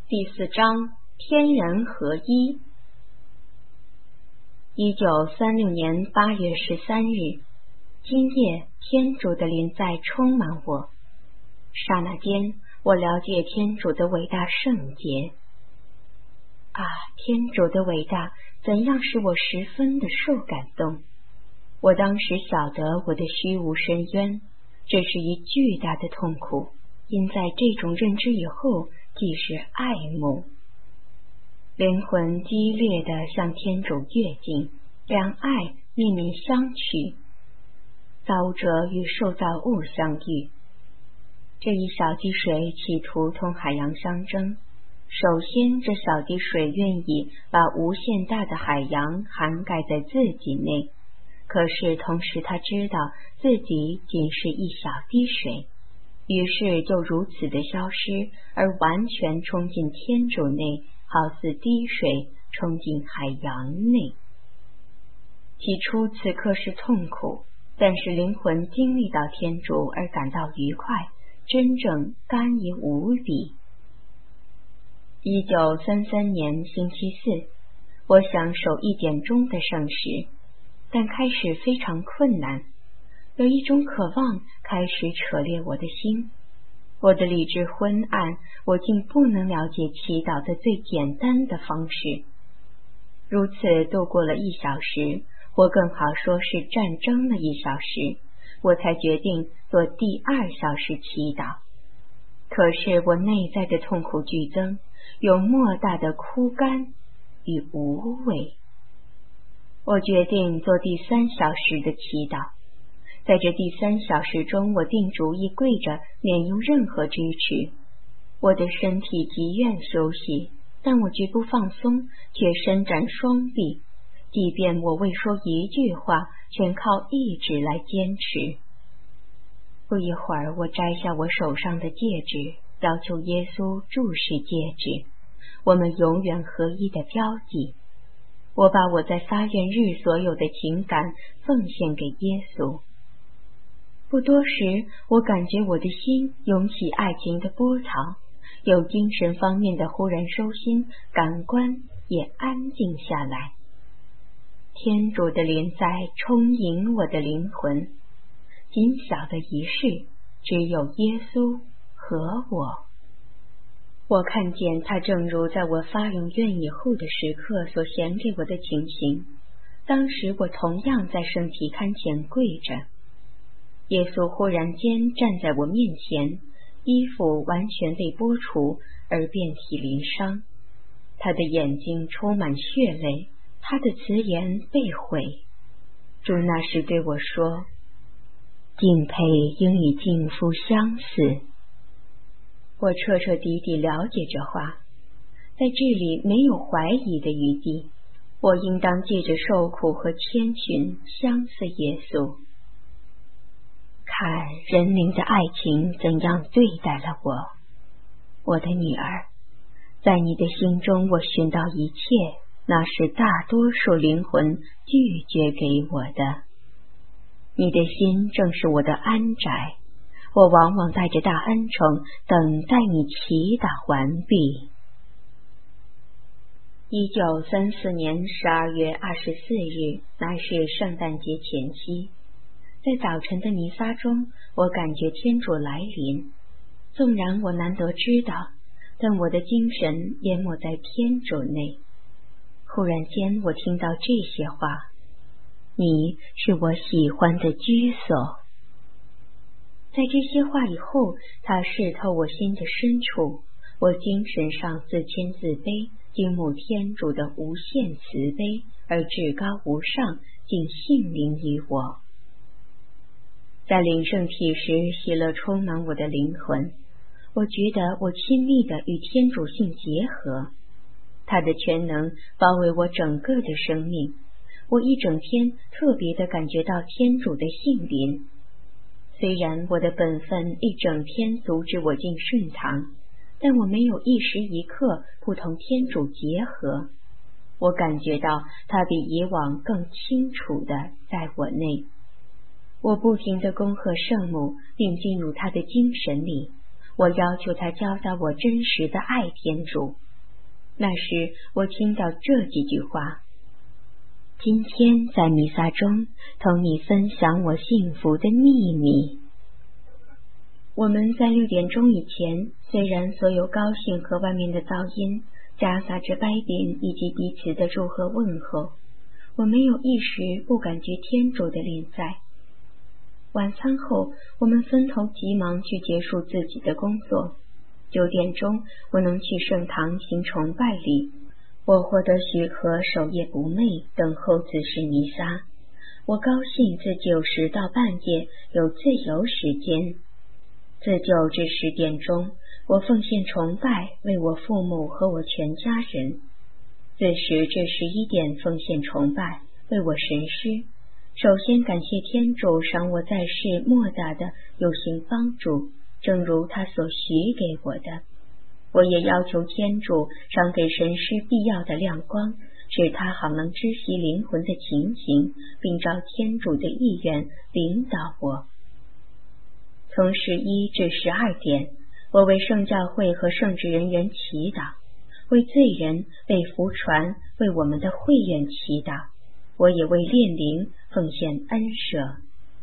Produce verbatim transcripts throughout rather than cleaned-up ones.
第四章，天人合一。一九三六年八月十三日，今夜天主的临在充满我，刹那间我了解天主的伟大圣洁。啊，天主的伟大怎样使我十分的受感动！我当时晓得我的虚无深渊，这是一巨大的痛苦，因在这种认知以后，即是爱慕。灵魂激烈地向天主跃进，两爱面面相觑，造物者与受造物相遇。这一小滴水企图同海洋相争，首先这小滴水愿意把无限大的海洋涵盖在自己内，可是同时他知道自己仅是一小滴水，于是就如此的消失，而完全冲进天主内，好似滴水冲进海洋内。起初此刻是痛苦，但是灵魂经历到天主而感到愉快，真正甘怡无比。一九三三年星期四，我享受一点钟的圣食，但开始非常困难，有一种渴望开始扯裂我的心。我的理智昏暗，我竟不能了解祈祷的最简单的方式。如此度过了一小时，或更好说是战争了一小时，我才决定做第二小时祈祷。可是我内在的痛苦剧增，有莫大的枯干与无味。我决定做第三小时的祈祷。在这第三小时中，我定主意跪着，免用任何支持。我的身体极愿休息，但我绝不放松，却伸展双臂，即便我未说一句话，全靠意志来坚持。不一会儿，我摘下我手上的戒指，要求耶稣注视戒指，我们永远合一的标记。我把我在发愿日所有的情感奉献给耶稣。不多时，我感觉我的心涌起爱情的波涛，有精神方面的忽然收心，感官也安静下来。天主的临在充盈我的灵魂，仅小的一事，只有耶稣和我。我看见他正如在我发用愿以后的时刻所显给我的情形。当时我同样在圣体龛前跪着，耶稣忽然间站在我面前，衣服完全被剥除，而遍体鳞伤。他的眼睛充满血泪，他的辞言被毁。主那时对我说：敬佩应与敬夫相似。我彻彻底底了解这话，在这里没有怀疑的余地。我应当借着受苦和谦逊相似耶稣。看人灵的爱情怎样对待了我，我的女儿，在你的心中我寻到一切，那是大多数灵魂拒绝给我的。你的心正是我的安宅，我往往带着大恩宠等待你祈祷完毕。一九三四年十二月二十四日，乃是圣诞节前夕。在早晨的弥撒中，我感觉天主来临。纵然我难得知道，但我的精神淹没在天主内。忽然间，我听到这些话：你是我喜欢的居所。在这些话以后，它渗透我心的深处，我精神上自谦自卑，经慕天主的无限慈悲，而至高无上，竟幸临于我。在领圣体时，喜乐充满我的灵魂，我觉得我亲密地与天主性结合，他的全能包围我整个的生命，我一整天特别地感觉到天主的性临。虽然我的本分一整天阻止我进圣堂，但我没有一时一刻不同天主结合。我感觉到他比以往更清楚地在我内。我不停地恭贺圣母，并进入他的精神里。 我要求他教导我真实的爱天主。那时我听到这几句话：今天在弥撒中同你分享我幸福的秘密。我们在六点钟以前，虽然所有高兴和外面的噪音夹杂着掰饼以及彼此的祝贺问候，我没有一时不感觉天主的临在。晚餐后，我们分头急忙去结束自己的工作。九点钟，我能去圣堂行崇拜礼，我获得许可守夜不寐，等候子时弥撒。我高兴自九时到半夜有自由时间。自九至十点钟，我奉献崇拜，为我父母和我全家人。自十至十一点奉献崇拜，为我神师。首先感谢天主赏我在世莫大的有形帮助，正如他所许给我的。我也要求天主赏给神师必要的亮光，使他好能知悉灵魂的情形，并照天主的意愿领导我。从十一至十二点，我为圣教会和圣职人员祈祷，为罪人、为福传、为我们的会员祈祷。我也为炼灵奉献恩赦。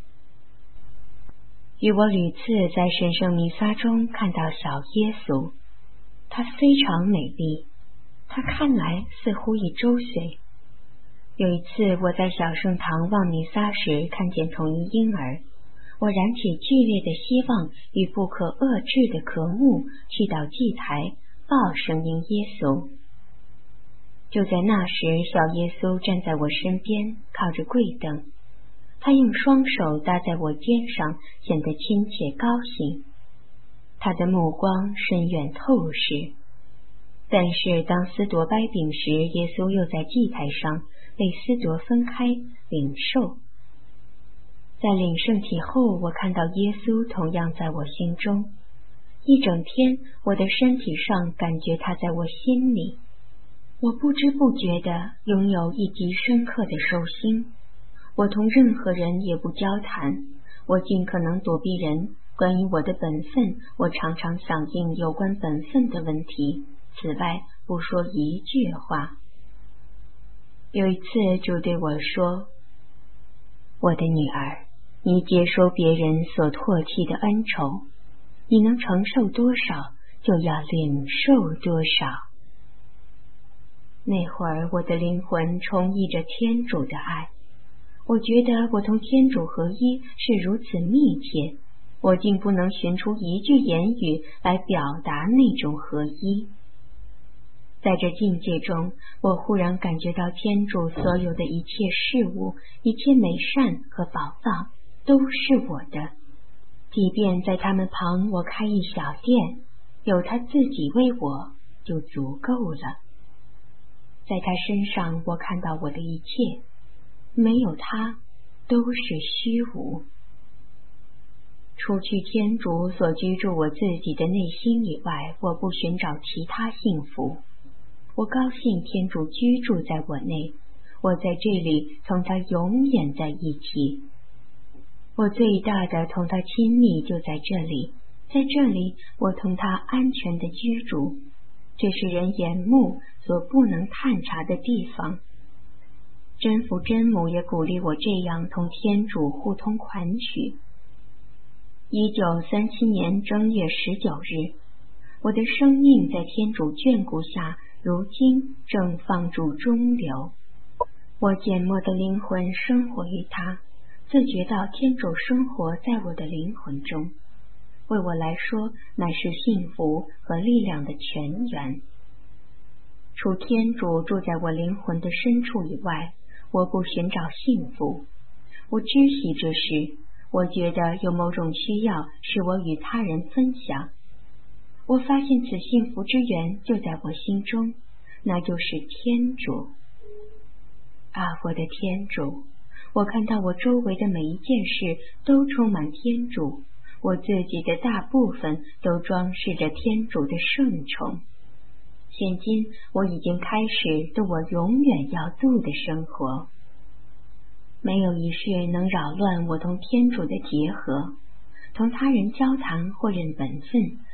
与我屡次在神圣弥撒中看到小耶稣，他非常美丽，他看来似乎已周岁。有一次我在小圣堂望弥撒时，看见同一婴儿，我燃起剧烈的希望与不可遏制的渴慕，去到祭台抱圣婴耶稣。就在那时，小耶稣站在我身边，靠着柜凳，他用双手搭在我肩上，显得亲切高兴。他的目光深远透视。但是当司铎掰饼时，耶稣又在祭台上被司铎分开领受。在领圣体后，我看到耶稣同样在我心中。一整天，我的身体上感觉他在我心里。我不知不觉地拥有一极深刻的受心。我同任何人也不交谈，我尽可能躲避人。关于我的本分，我常常响应有关本分的问题，此外不说一句话。有一次，主对我说：我的女儿，你接收别人所唾弃的恩宠，你能承受多少，就要领受多少。那会儿我的灵魂充溢着天主的爱，我觉得我同天主合一是如此密切，我竟不能寻出一句言语来表达那种合一。在这境界中，我忽然感觉到天主所有的一切事物，一切美善和宝藏都是我的，即便在他们旁我开一小店，有他自己为我就足够了。在他身上，我看到我的一切，没有他都是虚无。除去天主所居住我自己的内心以外，我不寻找其他幸福。我高兴天主居住在我内，我在这里同他永远在一起。我最大的同他亲密就在这里，在这里我同他安全的居住，这是人眼目所不能探查的地方。真父真母也鼓励我这样同天主互通款曲。一九三七年正月十九日，我的生命在天主眷顾下，如今正放逐中流。我缄默的灵魂生活于他，自觉到天主生活在我的灵魂中，为我来说乃是幸福和力量的泉源。除天主住在我灵魂的深处以外，我不寻找幸福。我知悉这事，我觉得有某种需要使我与他人分享。我发现此幸福之源就在我心中，那就是天主。啊，我的天主，我看到我周围的每一件事都充满天主，我自己的大部分都装饰着天主的圣宠。现今我已经开始度我永远要度的生活。没有一事能扰乱我同天主的结合，同他人交谈或任本分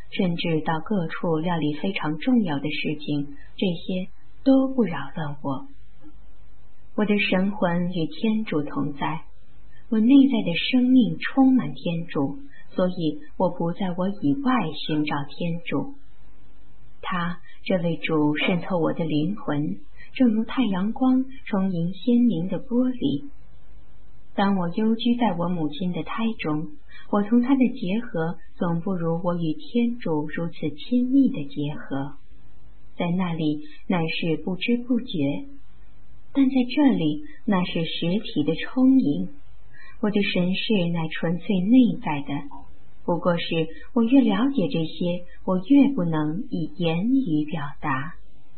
甚至到各处料理非常重要的事情，这些都不扰乱我。我的神魂与天主同在，我内在的生命充满天主，所以我不在我以外寻找天主。他，这位主渗透我的灵魂，正如太阳光充盈鲜明的玻璃。当我幽居在我母亲的胎中，我同她的结合总不如我与天主如此亲密的结合。在那里乃是不知不觉，但在这里那是实体的充盈。我的神视乃纯粹内在的，不过是我越了解这些，我越不能以言语表达。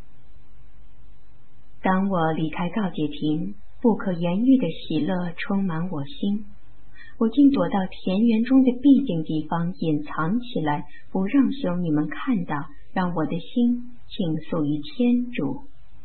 当我离开告解亭，不可言喻的喜乐充满我心，我竟躲到田园中的僻静地方隐藏起来，不让兄弟们看到，让我的心倾诉于天主。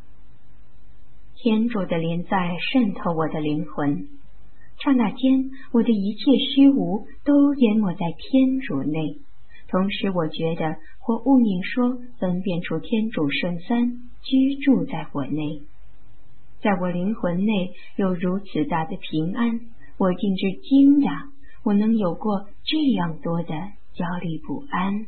天主的临在渗透我的灵魂，刹那间我的一切虚无都淹没在天主内，同时我觉得或勿宁说分辨出天主圣三居住在我内。在我灵魂内有如此大的平安，我竟至惊讶，我能有过这样多的焦虑不安。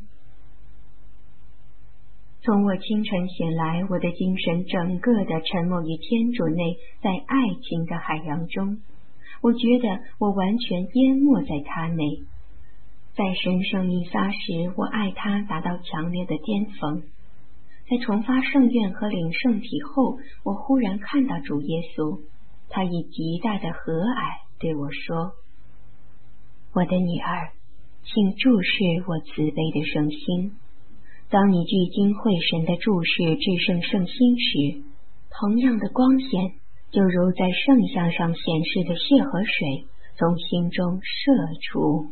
从我清晨醒来，我的精神整个的沉没于天主内，在爱情的海洋中，我觉得我完全淹没在他内。在神圣弥撒时，我爱他达到强烈的巅峰。在重发圣愿和领圣体后，我忽然看到主耶稣，他以极大的和蔼对我说：我的女儿，请注视我慈悲的圣心。当你聚精会神地注视至圣圣心时，同样的光线就如在圣像上显示的血和水从心中射出。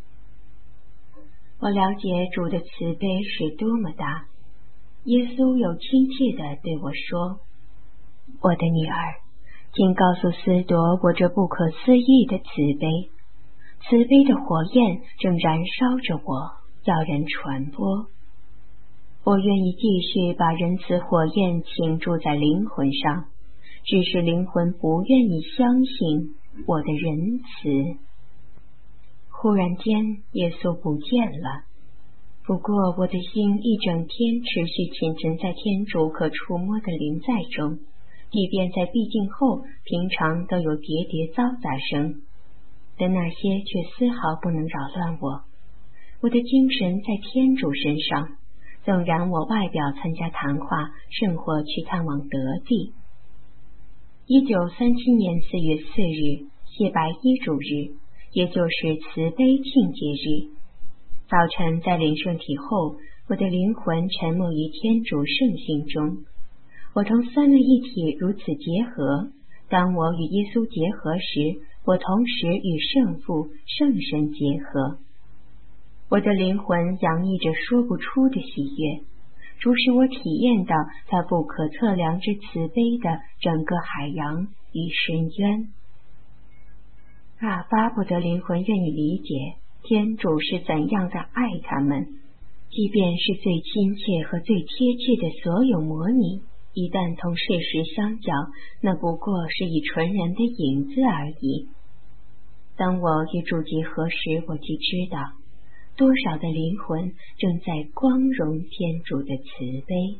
我了解主的慈悲是多么大。耶稣又亲切地对我说：我的女儿，请告诉司铎我这不可思议的慈悲。慈悲的火焰正燃烧着我，要人传播。我愿意继续把仁慈火焰倾注在灵魂上，只是灵魂不愿意相信我的仁慈。忽然间，耶稣不见了。不过我的心一整天持续浸沉在天主可触摸的临在中，即便在闭境后，平常都有喋喋嘈杂声，但那些却丝毫不能扰乱我。我的精神在天主身上，纵然我外表参加谈话，甚或去探望德地。一九三七年四月四日，谢白衣主日，也就是慈悲庆节日。早晨在领圣体后，我的灵魂沉没于天主圣心中。我同三位一体如此结合，当我与耶稣结合时，我同时与圣父、圣神结合。我的灵魂洋溢着说不出的喜悦，主使我体验到他不可测量之慈悲的整个海洋与深渊。啊，巴不得灵魂愿意理解天主是怎样的爱他们，即便是最亲切和最贴切的所有模拟，一旦同事实相较，那不过是以纯然的影子而已。当我与主结合时，我就知道多少的灵魂正在光荣天主的慈悲。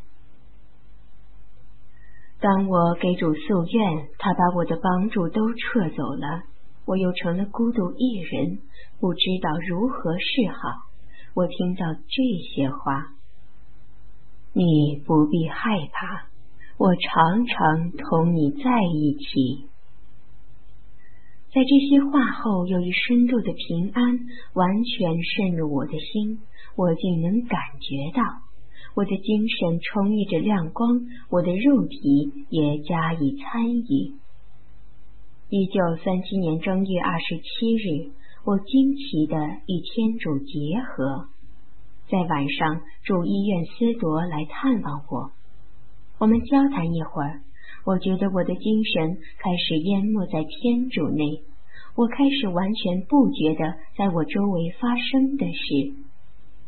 当我给主诉愿，他把我的帮助都撤走了，我又成了孤独一人，不知道如何是好。我听到这些话：你不必害怕，我常常同你在一起。在这些话后，有一深度的平安完全渗入我的心，我竟能感觉到我的精神充溢着亮光，我的肉体也加以参与。一九三七年正月二十七日，我惊奇地与天主结合。在晚上，驻医院司铎来探望我，我们交谈一会儿，我觉得我的精神开始淹没在天主内，我开始完全不觉得在我周围发生的事。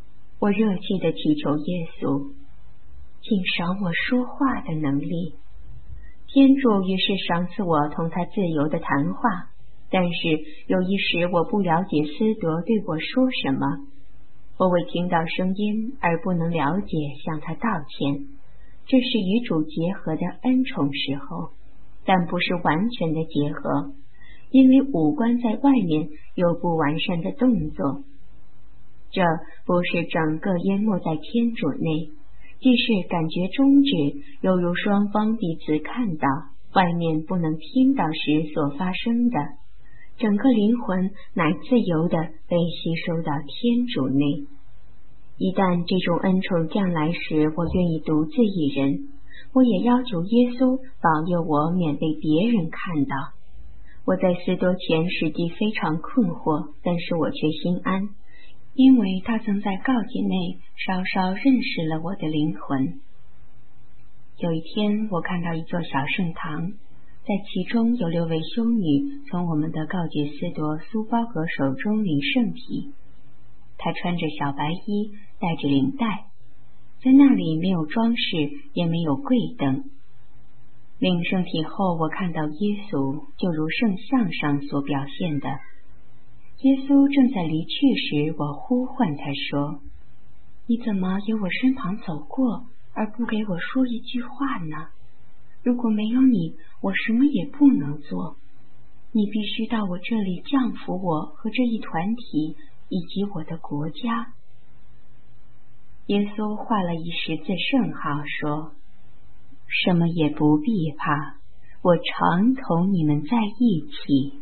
我热切地祈求耶稣，请赏我说话的能力。天主于是赏赐我同他自由的谈话，但是有一时我不了解司铎对我说什么，我为听到声音而不能了解向他道歉，这是与主结合的恩宠时候，但不是完全的结合，因为五官在外面有不完善的动作。这不是整个淹没在天主内，既是感觉终止，犹如双方彼此看到外面不能听到时所发生的，整个灵魂乃自由地被吸收到天主内。一旦这种恩宠降来时，我愿意独自一人，我也要求耶稣保佑我免被别人看到。我在司铎前实际非常困惑，但是我却心安，因为他曾在告解内稍稍认识了我的灵魂。有一天，我看到一座小圣堂，在其中有六位修女从我们的告解司铎苏包格手中领圣体。她穿着小白衣，带着领带，在那里没有装饰，也没有跪等。领圣体后，我看到耶稣，就如圣像上所表现的。耶稣正在离去时，我呼唤他说：“你怎么由我身旁走过，而不给我说一句话呢？如果没有你，我什么也不能做。你必须到我这里降服我和这一团体，以及我的国家。”耶稣画了一十字圣号，说：“什么也不必怕，我常同你们在一起。”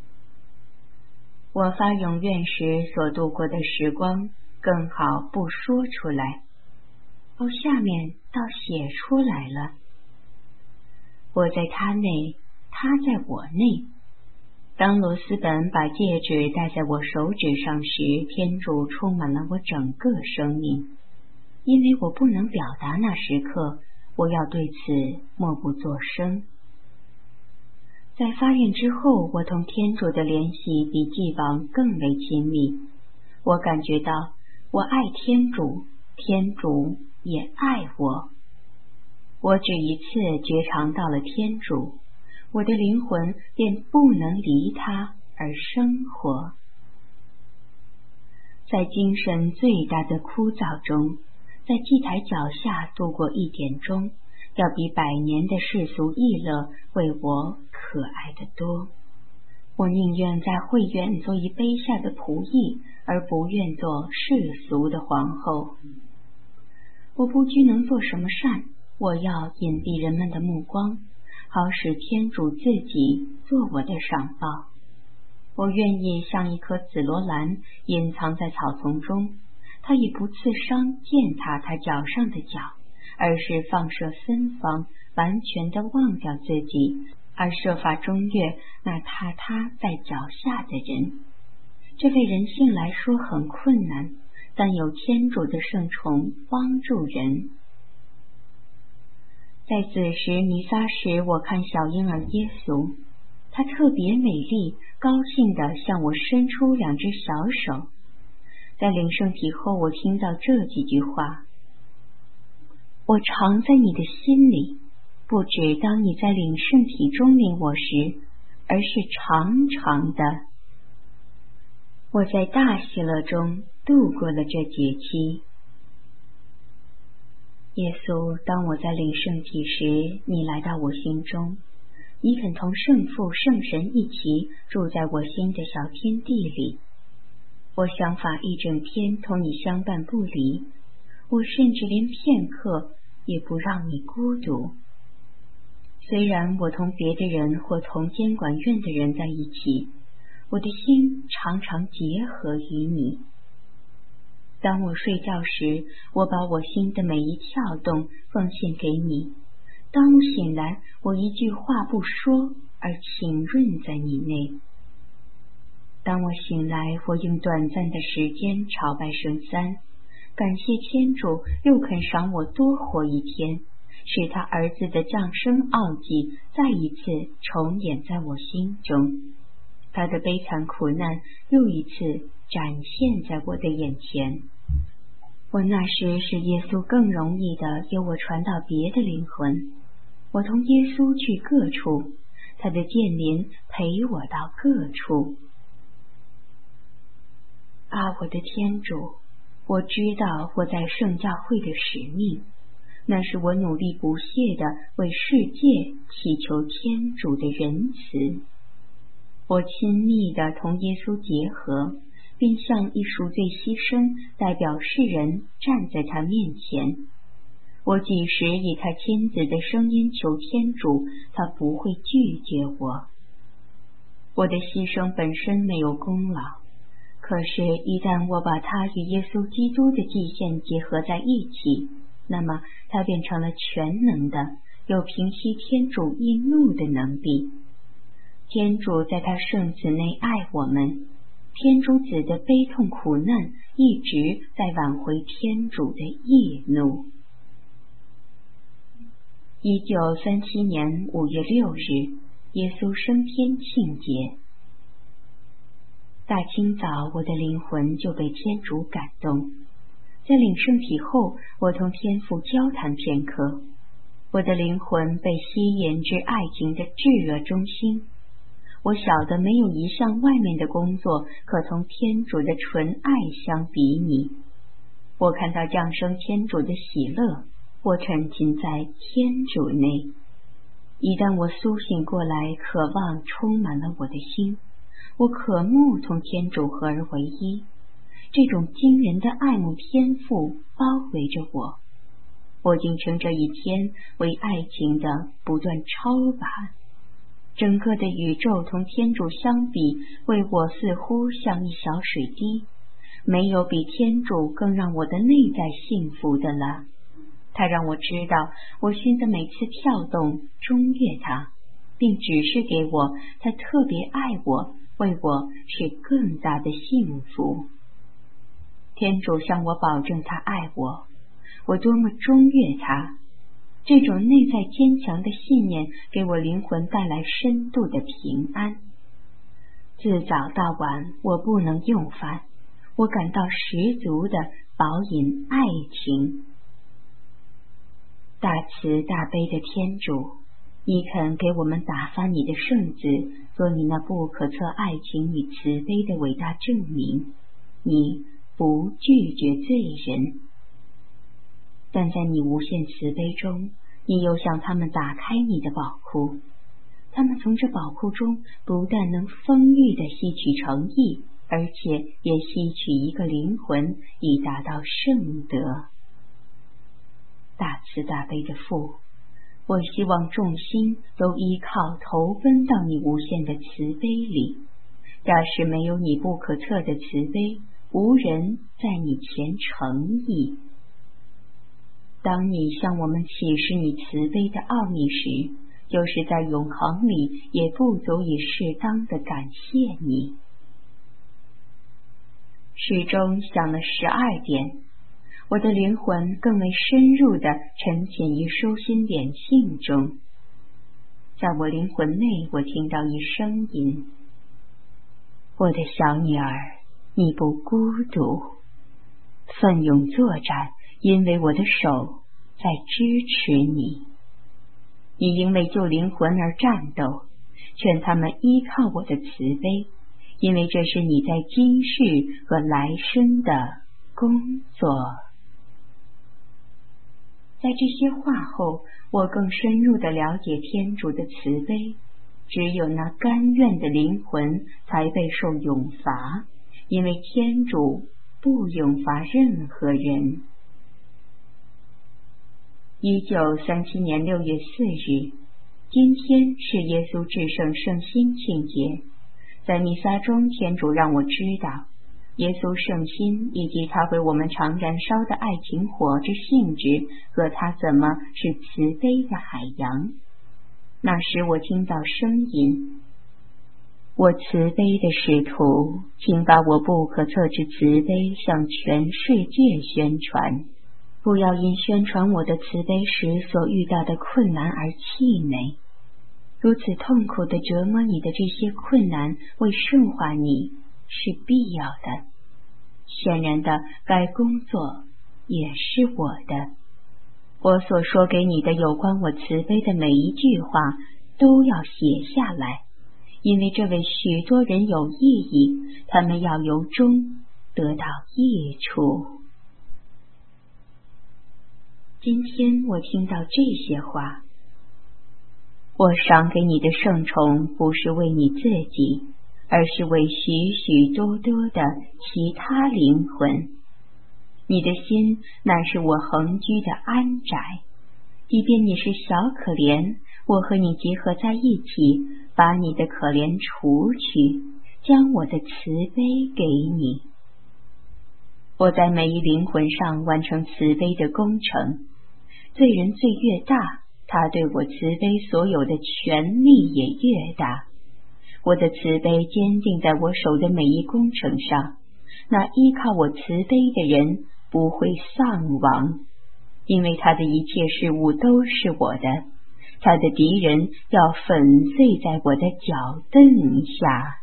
我发永愿时所度过的时光，更好不说出来。哦，下面倒写出来了。我在他内，他在我内。当罗斯本把戒指戴在我手指上时，天主充满了我整个生命。因为我不能表达那时刻，我要对此默不作声。在发愿之后，我同天主的联系比既往更为亲密。我感觉到我爱天主，天主也爱我。我只一次觉察到了天主，我的灵魂便不能离他而生活。在精神最大的枯燥中，在祭台脚下度过一点钟，要比百年的世俗逸乐为我可爱得多。我宁愿在会院做一卑下的仆役，而不愿做世俗的皇后。我不拘能做什么善，我要隐蔽人们的目光，好使天主自己做我的赏报。我愿意像一颗紫罗兰隐藏在草丛中，它以不刺伤践踏它脚上的脚，而是放射芬芳，完全的忘掉自己，而设法中越那踏他在脚下的人。这对人性来说很困难，但有天主的圣宠帮助人。在子时弥撒时，我看小婴儿耶稣，他特别美丽，高兴地向我伸出两只小手。在领圣体后，我听到这几句话：我常在你的心里，不只当你在领圣体中领我时，而是常常的。我在大喜乐中度过了这节期。耶稣，当我在领圣体时，你来到我心中，你肯同圣父、圣神一起住在我心的小天地里。我想法一整天同你相伴不离，我甚至连片刻也不让你孤独。虽然我同别的人或同监管院的人在一起，我的心常常结合于你。当我睡觉时，我把我心的每一跳动奉献给你；当我醒来，我一句话不说，而浸润在你内。当我醒来，我用短暂的时间朝拜圣三，感谢天主又肯赏我多活一天，使他儿子的降生奥迹再一次重演在我心中，他的悲惨苦难又一次展现在我的眼前。 我那时使耶稣更容易的由我传到别的灵魂，我同耶稣去各处，他的剑灵陪我到各处。啊，我的天主，我知道我在圣教会的使命，那是我努力不懈的为世界祈求天主的仁慈。我亲密的同耶稣结合，并像一赎罪牺牲代表世人站在他面前。我几时以他亲子的声音求天主，他不会拒绝我。我的牺牲本身没有功劳，可是一旦我把他与耶稣基督的祭献结合在一起，那么他变成了全能的，有平息天主易怒的能力。天主在他圣子内爱我们，天主子的悲痛苦难一直在挽回天主的易怒。一九三七年五月六日，耶稣升天庆节。大清早，我的灵魂就被天主感动。在领圣体后，我同天父交谈片刻，我的灵魂被吸引至爱情的炙热中心。我晓得没有一项外面的工作可同天主的纯爱相比拟。我看到降生天主的喜乐，我沉浸在天主内。一旦我苏醒过来，渴望充满了我的心，我渴慕同天主合而为一。这种惊人的爱慕天赋包围着我，我竟称这一天为爱情的不断超拔。整个的宇宙同天主相比，为我似乎像一小水滴，没有比天主更让我的内在幸福的了。他让我知道，我心的每次跳动中悦他，并指示给我他特别爱我，为我是更大的幸福。天主向我保证他爱我，我多么中悦他。这种内在坚强的信念给我灵魂带来深度的平安。自早到晚，我不能用饭，我感到十足的饱饮爱情。大慈大悲的天主，你肯给我们打发你的圣子，做你那不可测爱情与慈悲的伟大证明。你不拒绝罪人，但在你无限慈悲中，你又向他们打开你的宝库。他们从这宝库中不但能丰裕地吸取诚意，而且也吸取一个灵魂，以达到圣德。大慈大悲的父，我希望众心都依靠投奔到你无限的慈悲里。假使没有你不可测的慈悲，无人在你前诚意。当你向我们启示你慈悲的奥秘时，就是在永恒里也不足以适当的感谢你。时钟响了十二点，我的灵魂更为深入地沉浸于舒心点性中。在我灵魂内，我听到一声音：我的小女儿，你不孤独，奋勇作战，因为我的手在支持你。你因为救灵魂而战斗，劝他们依靠我的慈悲，因为这是你在今世和来生的工作。在这些话后，我更深入地了解天主的慈悲。只有那甘愿的灵魂才备受永罚，因为天主不永罚任何人。一九三七年六月四日，今天是耶稣至圣圣心庆节。在弥撒中，天主让我知道耶稣圣心以及他为我们常燃烧的爱情火之性质，和他怎么是慈悲的海洋。那时我听到声音：我慈悲的使徒，请把我不可测之慈悲向全世界宣传。不要因宣传我的慈悲时所遇到的困难而气馁。如此痛苦地折磨你的这些困难，为圣化你是必要的。显然的，该工作也是我的。我所说给你的有关我慈悲的每一句话，都要写下来，因为这为许多人有意义，他们要由中得到益处。今天我听到这些话，我赏给你的圣宠不是为你自己，而是为许许多多的其他灵魂。你的心乃是我恒居的安宅，即便你是小可怜，我和你结合在一起，把你的可怜除去，将我的慈悲给你。我在每一灵魂上完成慈悲的工程，罪人罪越大，他对我慈悲所有的权利也越大。我的慈悲坚定在我手的每一工程上，那依靠我慈悲的人不会丧亡，因为他的一切事物都是我的，他的敌人要粉碎在我的脚凳下。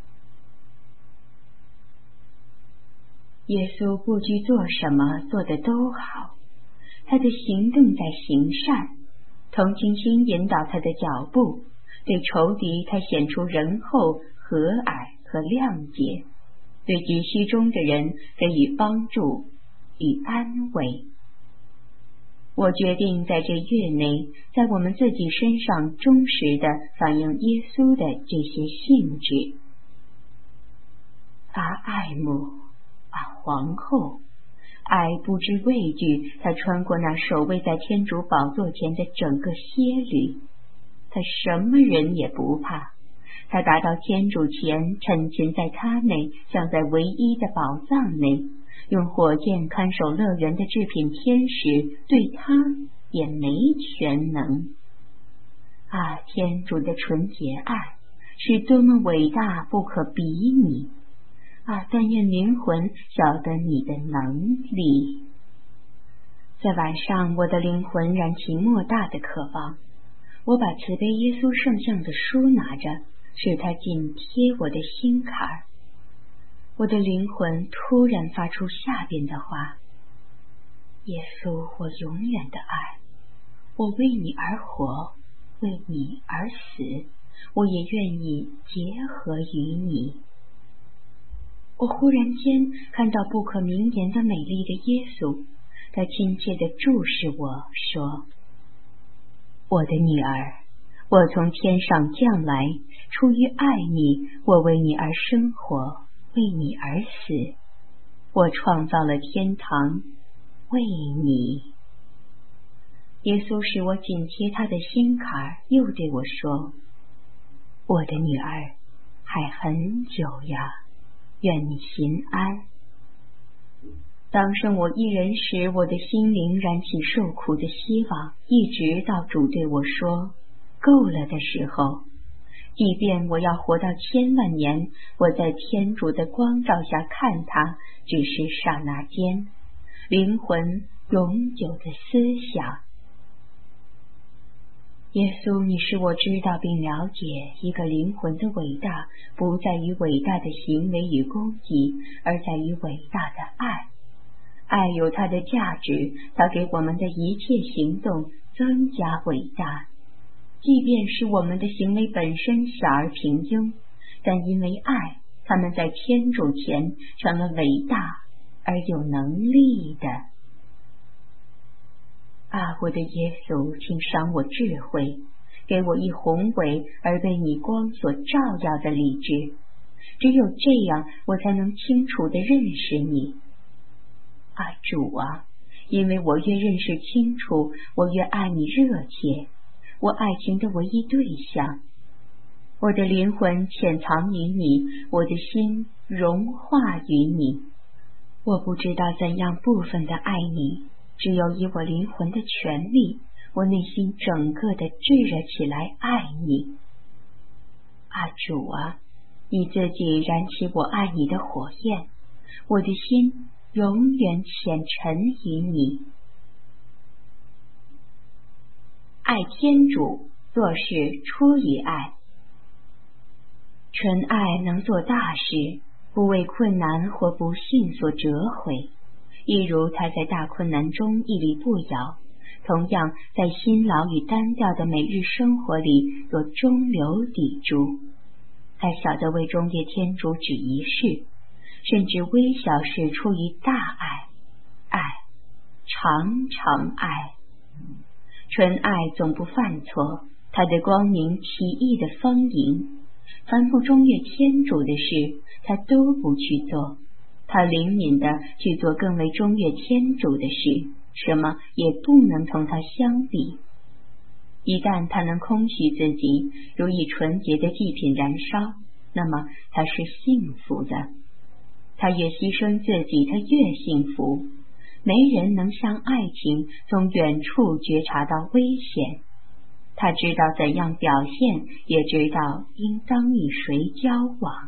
耶稣不拘做什么，做的都好，他的行动在行善，同情心引导他的脚步，对仇敌他显出仁厚、和蔼和谅解，对急需中的人给予帮助与安慰。我决定在这月内，在我们自己身上忠实地反映耶稣的这些性质。啊，爱慕，啊，皇后，爱不知畏惧，他穿过那守卫在天主宝座前的整个歇旅，他什么人也不怕，他达到天主前，沉浸在他内，像在唯一的宝藏内，用火箭看守乐园的制品天使对他也没全能。啊，天主的纯洁爱是多么伟大，不可比拟！啊，但愿灵魂晓得你的能力。在晚上，我的灵魂燃起莫大的渴望，我把慈悲耶稣圣像的书拿着，使它紧贴我的心坎儿。我的灵魂突然发出下边的话：耶稣，我永远的爱，我为你而活，为你而死，我也愿意结合于你。我忽然间看到不可名言的美丽的耶稣，他亲切地注视我说：我的女儿，我从天上降来，出于爱你，我为你而生活，为你而死，我创造了天堂，为你。耶稣使我紧贴他的心坎，又对我说：我的女儿，还很久呀，愿你心安。当剩我一人时，我的心灵燃起受苦的希望，一直到主对我说够了的时候。即便我要活到千万年，我在天主的光照下看他，只是刹那间，灵魂永久的思想。耶稣，你使我知道并了解一个灵魂的伟大，不在于伟大的行为与功绩，而在于伟大的爱。爱有它的价值，它给我们的一切行动增加伟大。即便是我们的行为本身小而平庸，但因为爱，他们在天主前成了伟大而有能力的。啊，我的耶稣，请赏我智慧，给我一宏伟而被你光所照耀的理智，只有这样，我才能清楚地认识你。啊，主啊，因为我越认识清楚，我越爱你热切，我爱情的唯一对象。我的灵魂潜藏于你，我的心融化于你。我不知道怎样部分的爱你，只有以我灵魂的全力，我内心整个的炙热起来爱你。啊，主啊，你自己燃起我爱你的火焰，我的心永远潜沉于你。爱天主，做事出于爱。纯爱能做大事，不为困难或不幸所折毁， 一如他在大困难中屹立不摇，同样在辛劳与单调的每日生活里若中流砥柱。他晓得为中岳天主只一事，甚至微小事出于大爱，爱，常常爱。纯爱总不犯错，他的光明奇异的丰盈，凡不中岳天主的事，他都不去做。他灵敏地去做更为中岳天主的事，什么也不能同他相比。一旦他能空虚自己，如以纯洁的祭品燃烧，那么他是幸福的。他越牺牲自己，他越幸福。没人能像爱情从远处觉察到危险。他知道怎样表现，也知道应当与谁交往。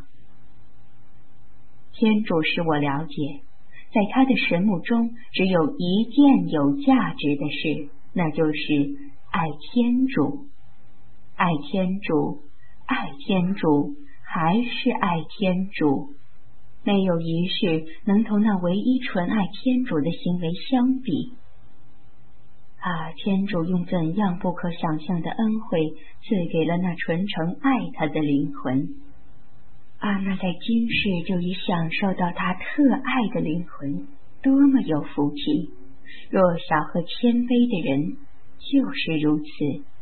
天主使我了解，在他的神目中只有一件有价值的事，那就是爱天主。爱天主，爱天主，还是爱天主。没有一事能同那唯一纯爱天主的行为相比。啊，天主用怎样不可想象的恩惠赐给了那纯诚爱他的灵魂。啊，那在今世就已享受到他特爱的灵魂，多么有福气！弱小和谦卑的人就是如此。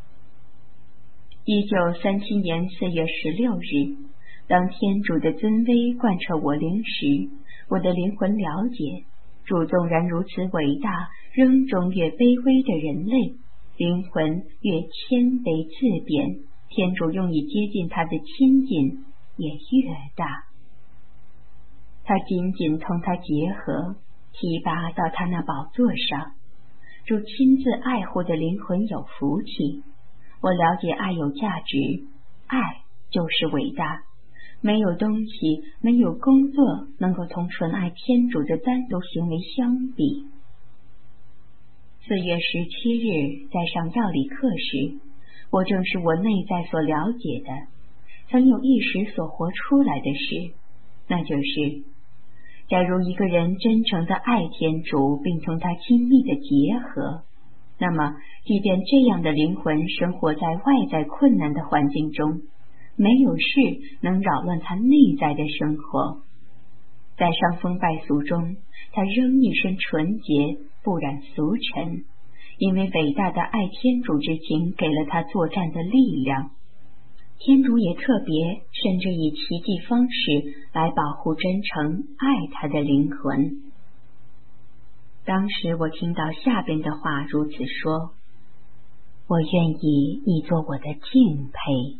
一九三七年四月十六日，当天主的尊威贯彻我灵时，我的灵魂了解，主纵然如此伟大，仍终越卑微的人类，灵魂越谦卑自贬，天主用以接近他的亲近也越大。他紧紧同他结合，提拔到他那宝座上。主亲自爱护的灵魂有福气。我了解爱有价值，爱就是伟大。没有东西，没有工作能够同纯爱天主的单独行为相比。四月十七日在上药理课时，我正是我内在所了解的，曾有一时所活出来的事，那就是假如一个人真诚地爱天主，并同他亲密的结合，那么即便这样的灵魂生活在外在困难的环境中，没有事能扰乱他内在的生活。在伤风败俗中，他仍一身纯洁，不染俗尘，因为伟大的爱天主之情给了他作战的力量。天主也特别甚至以奇迹方式来保护真诚爱他的灵魂。当时我听到下边的话如此说：我愿意你做我的敬佩。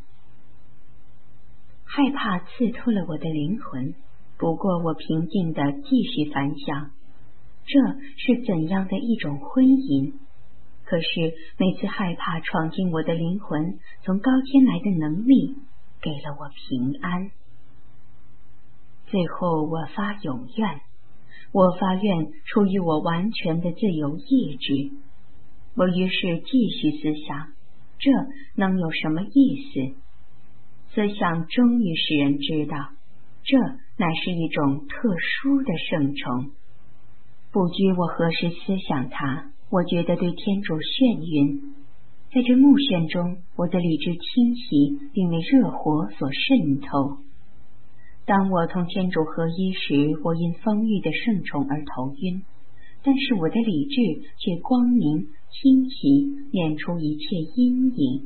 害怕刺透了我的灵魂，不过我平静地继续反想，这是怎样的一种婚姻？可是每次害怕闯进我的灵魂，从高天来的能力给了我平安。最后我发永愿，我发愿出于我完全的自由意志。我于是继续思想，这能有什么意思？思想终于使人知道，这乃是一种特殊的圣宠。不拘我何时思想它，我觉得对天主眩晕。在这目眩中，我的理智清晰，并为热火所渗透。当我同天主合一时，我因丰裕的圣宠而头晕，但是我的理智却光明清晰，免除一切阴影。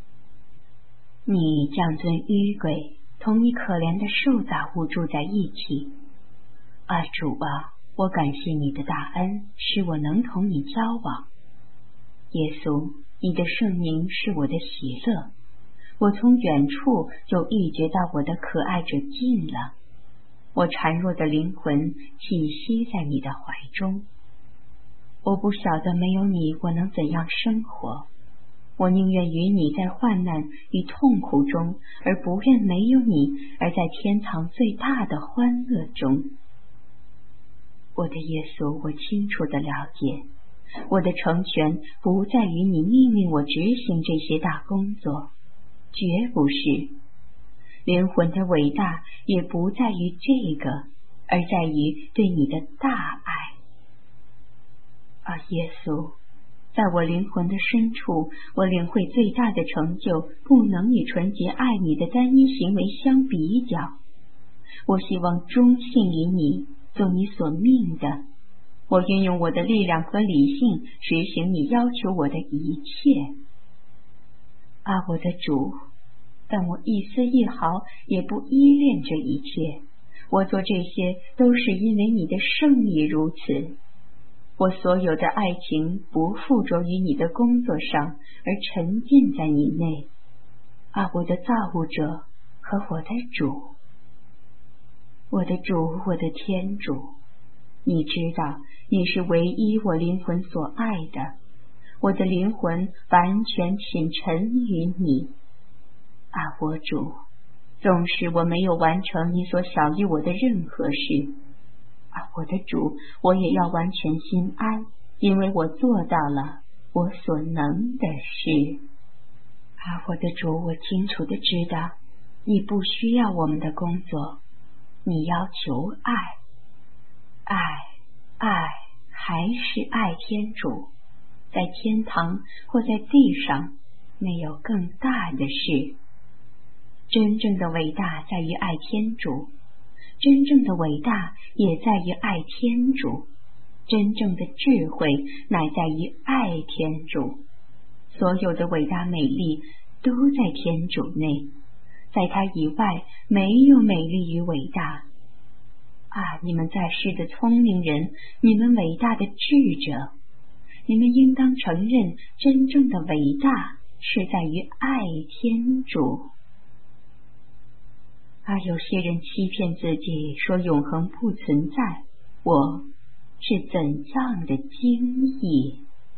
你降尊淤贵，同你可怜的受造物住在一起。啊，主啊，我感谢你的大恩，使我能同你交往。耶稣，你的圣名是我的喜乐，我从远处就预觉到我的可爱者近了。我孱弱的灵魂栖息在你的怀中。我不晓得没有你我能怎样生活，我宁愿与你在患难与痛苦中，而不愿没有你而在天堂最大的欢乐中。我的耶稣，我清楚地了解，我的成全不在于你命令我执行这些大工作，绝不是。灵魂的伟大也不在于这个，而在于对你的大爱。 啊，耶稣，在我灵魂的深处，我领会最大的成就不能与纯洁爱你的单一行为相比较。我希望忠信于你，做你所命的。我运用我的力量和理性实行你要求我的一切。啊，我的主，但我一丝一毫也不依恋这一切。我做这些都是因为你的圣意如此。我所有的爱情不附着于你的工作上，而沉浸在你内。啊，我的造物者和我的主，我的主，我的天主，你知道你是唯一我灵魂所爱的，我的灵魂完全倾沉于你。啊，我主，纵使我没有完成你所晓谕我的任何事，啊，我的主，我也要完全心安，因为我做到了我所能的事。啊，我的主，我清楚地知道，你不需要我们的工作，你要求爱，爱，爱，还是爱天主。在天堂或在地上，没有更大的事。真正的伟大在于爱天主，真正的伟大也在于爱天主，真正的智慧乃在于爱天主。所有的伟大美丽都在天主内，在他以外没有美丽与伟大。啊，你们在世的聪明人，你们伟大的智者，你们应当承认真正的伟大是在于爱天主。啊，有些人欺骗自己说永恒不存在，我是怎样的惊异！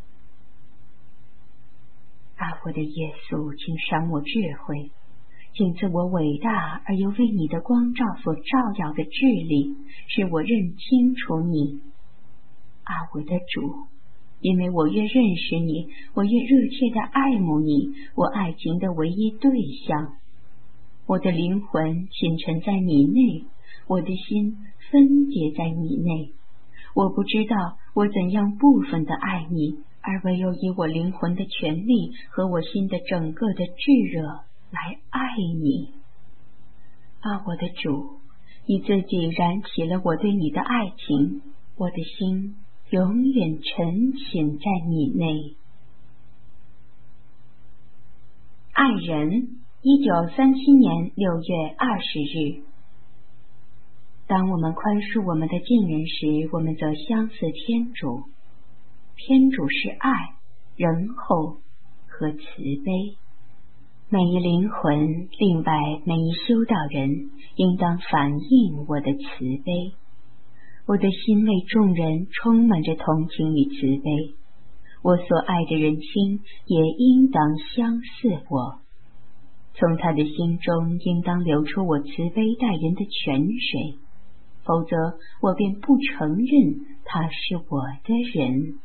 啊，我的耶稣，请赏我智慧，请赐我伟大而又为你的光照所照耀的智力，使我认清楚你。啊，我的主，因为我越认识你，我越热切地爱慕你，我爱情的唯一对象。我的灵魂浸沉在你内，我的心分解在你内。我不知道我怎样部分的爱你，而唯有以我灵魂的全力和我心的整个的炙热来爱你。啊，我的主，你自己燃起了我对你的爱情，我的心永远沉浸在你内。爱人，一九三七年六月二十日。当我们宽恕我们的近人时，我们则相似天主。天主是爱、仁厚和慈悲。每一灵魂，另外每一修道人，应当反映我的慈悲。我的心为众人充满着同情与慈悲，我所爱的人心也应当相似我。从他的心中应当流出我慈悲待人的泉水，否则我便不承认他是我的人。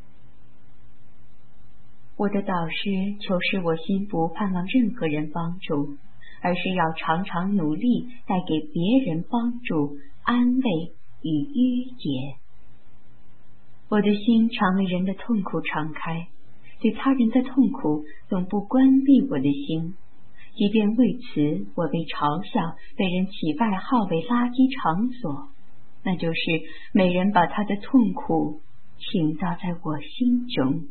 我的导师求使我心不盼望任何人帮助，而是要常常努力带给别人帮助、安慰与愉解。我的心常为人的痛苦敞开，对他人的痛苦总不关闭我的心。即便为此我被嘲笑，被人起外号为垃圾场所，那就是每人把他的痛苦倾倒在我心中。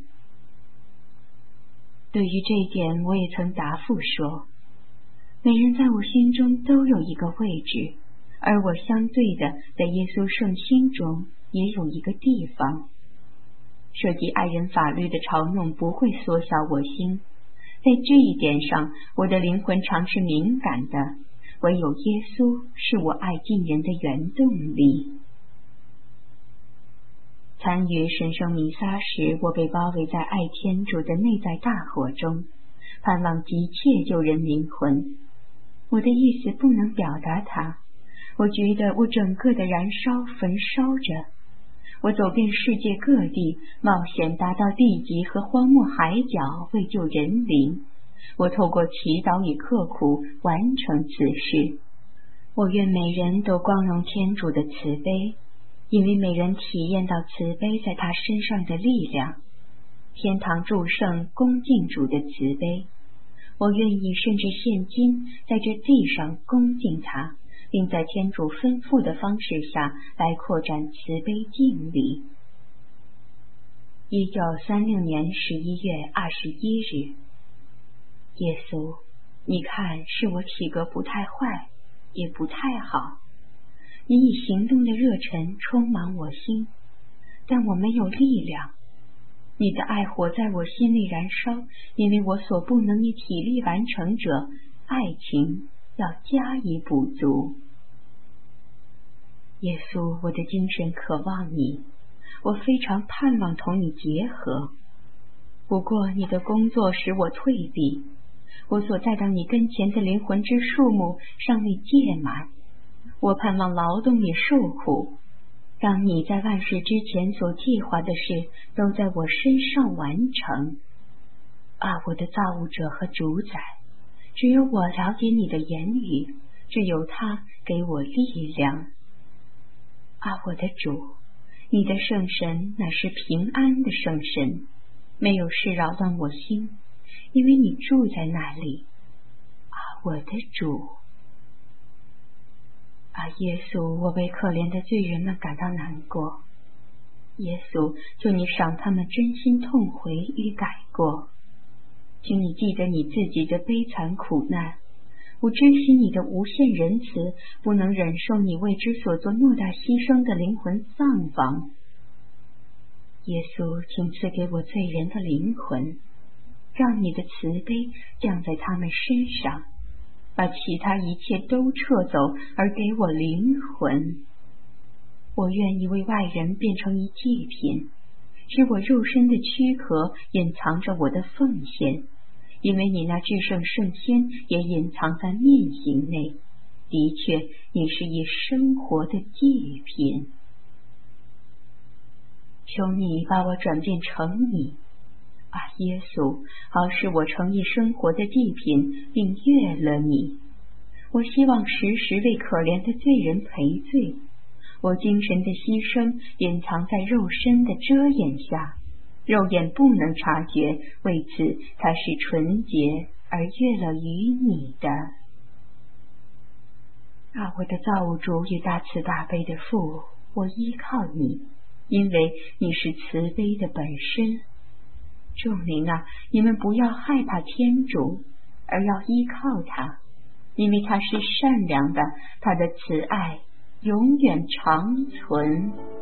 对于这一点，我也曾答复说，每人在我心中都有一个位置，而我相对的在耶稣圣心中也有一个地方。涉及爱人法律的嘲弄不会缩小我心，在这一点上，我的灵魂常是敏感的，唯有耶稣是我爱近人的原动力。参与神圣弥撒时，我被包围在爱天主的内在大火中，盼望急切救人灵魂。我的意思不能表达它，我觉得我整个的燃烧焚烧着。我走遍世界各地，冒险达到地极和荒漠海角，为救人灵。我透过祈祷与刻苦完成此事。我愿每人都光荣天主的慈悲， 因为没人体验到慈悲在他身上的力量。天堂祝圣恭敬主的慈悲，我愿意甚至现今在这地上恭敬他，并在天主吩咐的方式下来扩展慈悲敬礼。一九三六年十一月二十一日，耶稣，你看，是我体格不太坏，也不太好。你以行动的热忱充满我心，但我没有力量。你的爱火在我心里燃烧，因为我所不能以体力完成者，爱情要加以补足。耶稣，我的精神渴望你，我非常盼望同你结合。不过你的工作使我退避，我所带到你跟前的灵魂之数目尚未届满，我盼望劳动你受苦，让你在万事之前所计划的事都在我身上完成。啊，我的造物者和主宰，只有我了解你的言语，只有他给我力量。啊，我的主，你的圣神乃是平安的圣神，没有事扰乱我心，因为你住在那里。啊，我的主。啊，耶稣，我为可怜的罪人们感到难过。耶稣，求你赏他们真心痛悔与改过。请你记得你自己的悲惨苦难，我知悉你的无限仁慈，不能忍受你为之所做莫大牺牲的灵魂丧亡。耶稣，请赐给我罪人的灵魂，让你的慈悲降在他们身上，把其他一切都撤走，而给我灵魂。我愿意为外人变成一祭品，使我肉身的躯壳隐藏着我的奉献，因为你那至圣圣仙也隐藏在面形内。的确，你是一生活的祭品。求你把我转变成你，啊，耶稣，好使我成一生活的祭品，并悦了你。我希望时时为可怜的罪人赔罪，我精神的牺牲隐藏在肉身的遮掩下，肉眼不能察觉，为此它是纯洁而悦乐于你的。啊，我的造物主与大慈大悲的父，我依靠你，因为你是慈悲的本身。众民啊，你们不要害怕天主，而要依靠他，因为他是善良的，他的慈爱永远长存。